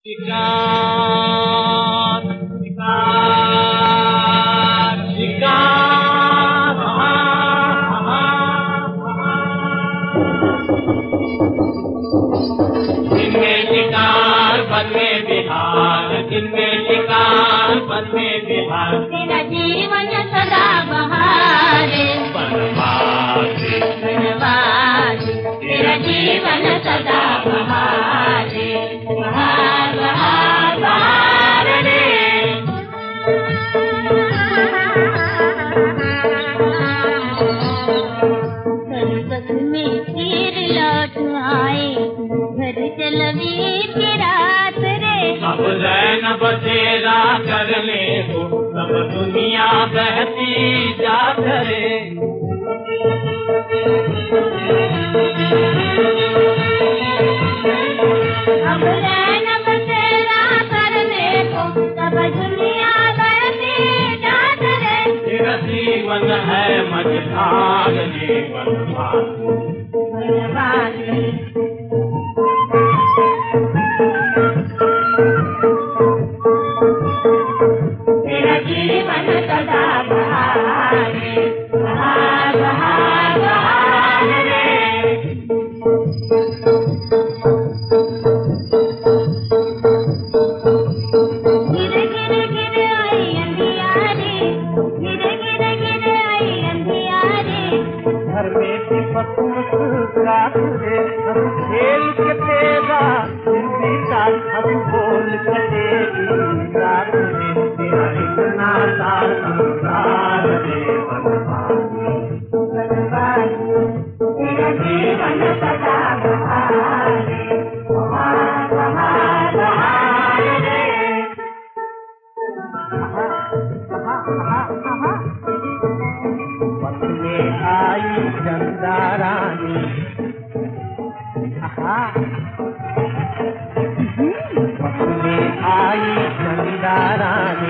शिकार शिकार शिकार जिनमें शिकार बन में बिहार, जिनमें शिकार बन में बिहार, तेरा जीवन सदा बहारे बनवासी बनवासी, तेरा जीवन सदा बहारे बहार बहार बहार रे। सर्वस में तीर लौट आए, घर चल वीर की रात रे। अब रैन बसेरा करने को सब दुनिया बहती जात रे। अब रैन बसेरा करने को सब दुनिया बहती जात रे। तेरा जीवन है मझधार रे बनवासी बनवासी तेरा जीवन सदा बहारे बहार बहार बहार रे। गिर गिर गिर आई अंधियारी, गिर गिर गिर आई अंधियारी। घर में दीपक मुस्कुरात रे, हम खेल के तेरा दिन बीता, हम बोल कटेगी रात रे। तेरा इतना सार संसार रे बनवासी बनवासी, तेरा जीवन सदा बहारे बहार बहार बहार रे। पथ में आई चंदा रानी, पथ में आई चंदा रानी,